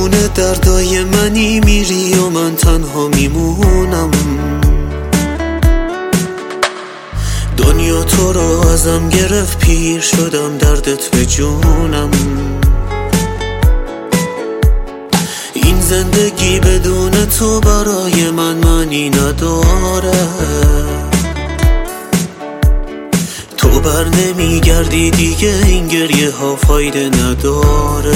تموم دردای منی، میری و من تنها میمونم. دنیا تو رو ازم گرفت، پیر شدم دردت به جونم. این زندگی بدون تو برای من معنی نداره. تو بر نمیگردی دیگه، این گریه ها فایده نداره.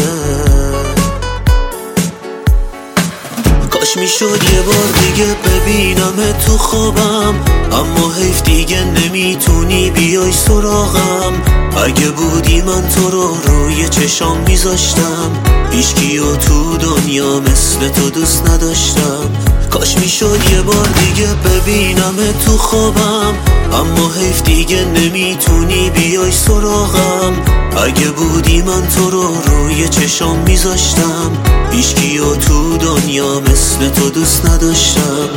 کاش میشد یه بار دیگه ببینم تو خوابم، اما حیف دیگه نمیتونی بیای سراغم. اگه بودی من تو رو روی چشام میذاشتم، هیچکیو تو دنیا مثل تو دوست نداشتم. کاش میشد یه بار دیگه ببینم تو خوابم، اما حیف دیگه نمیتونی بیای سراغم. اگه بودی من تو رو روی چشام میذاشتم، هیچکیو تو دنیا مثل تو دوست نداشتم.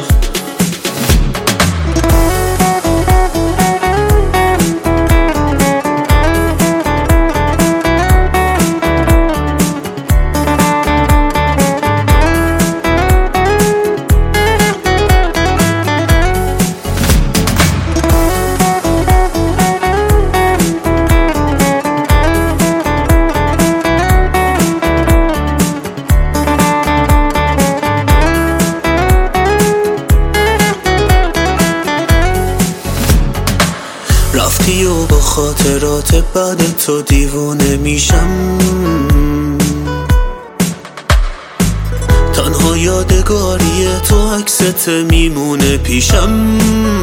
رفتی و با خاطرات بعد تو دیوونه میشم. تنها یادگاری تو عکست میمونه پیشم.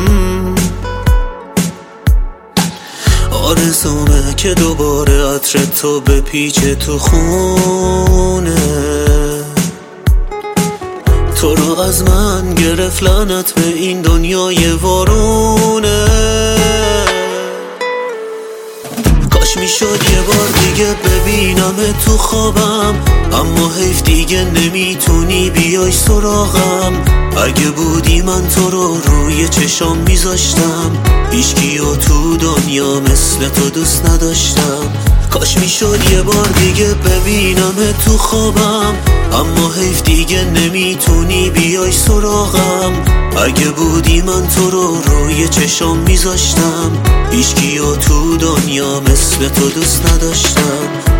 آرزومه که دوباره عطر تو بپیچه تو خونه. تو رو از من گرفت لعنت به این دنیای وارونه. کاش میشد یه بار دیگه ببینم تو خوابم، اما حیف دیگه نمیتونی بیای سراغم. اگه بودی من تو رو روی چشام میذاشتم، هیچکیو تو دنیا مثل تو دوست نداشتم. کاش میشد یه بار دیگه ببینم تو خوابم، اما حیف دیگه نمیتونی بیای سراغم. اگه بودی من تو رو روی چشام میذاشتم، هیچکیو تو دنیا مثل تو دوست نداشتم.